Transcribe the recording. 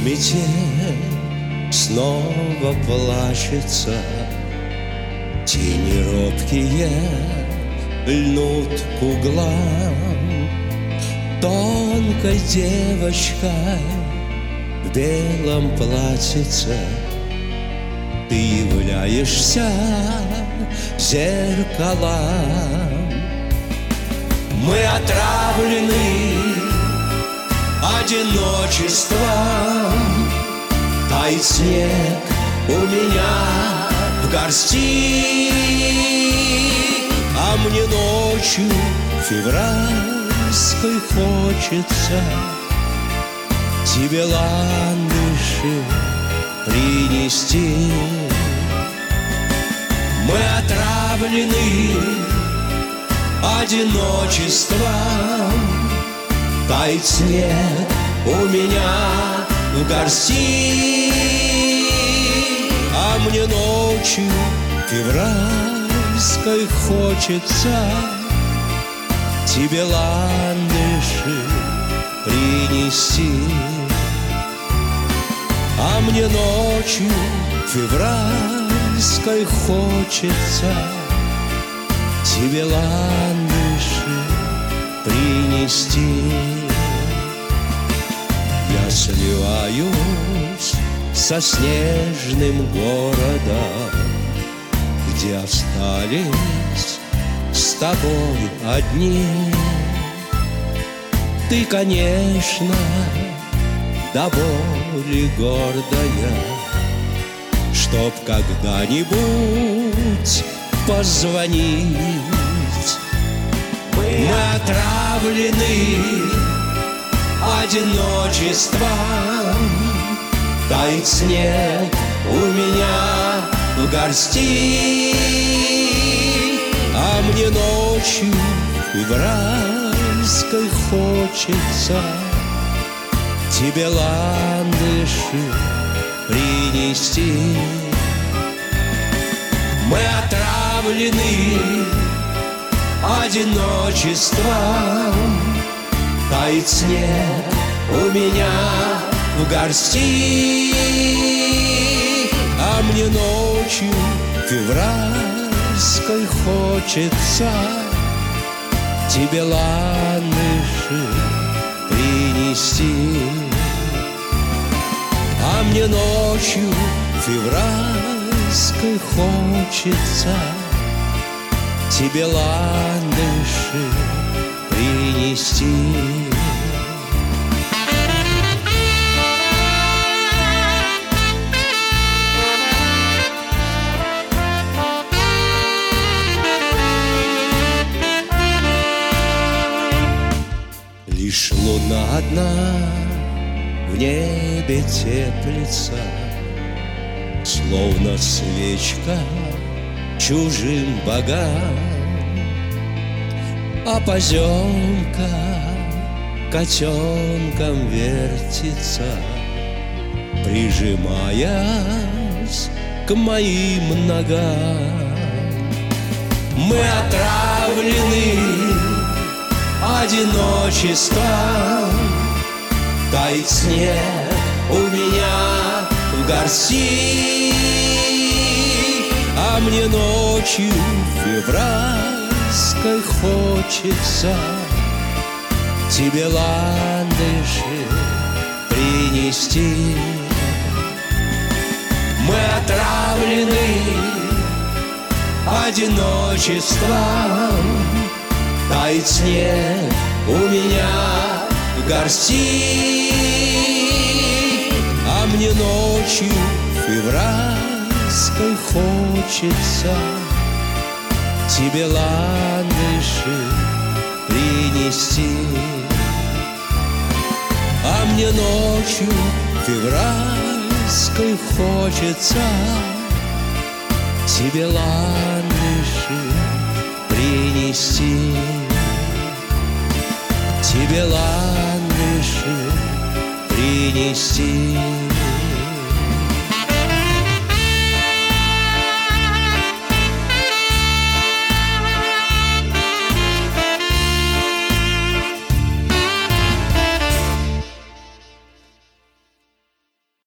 метель снова плачется, тени робкие льнут к углам. Тонкой девочкой в белом платьице ты являешься зеркалом. Мы отравлены одиночеством, тает снег у меня в горсти, а мне ночью февральской хочется тебе ландыши принести. Мы отравлены одиночеством, тает снег у меня в горсти, а мне ночью февральской хочется тебе ландыши принести. А мне ночью февральской хочется тебе ландыши принести. Я сливаюсь со снежным городом, где остались с тобой одни. Ты, конечно, до боли гордая, чтоб когда-нибудь позвонить. Мы отравлены одиночеством, тает снег у меня в горсти, а мне ночью февральской хочется тебе ландыши принести. Мы отравлены одиночеством, тает снег у меня в горсти, а мне ночью февральской хочется тебе ландыши принести. А мне ночью февральской хочется тебе ландыши принести. Лишь луна одна в небе теплится, словно свечка чужим богам, а поземка котенком вертится, прижимаясь к моим ногам. Мы отравлены одиночеством, тает снег у меня в горсти, а мне ночью февральской хочется тебе ландыши принести. Мы отравлены одиночеством, тает снег у меня в горсти, а мне ночью февральской хочется тебе ландыши принести. А мне ночью февральской хочется тебе ландыши принести. Тебе ландыши принести.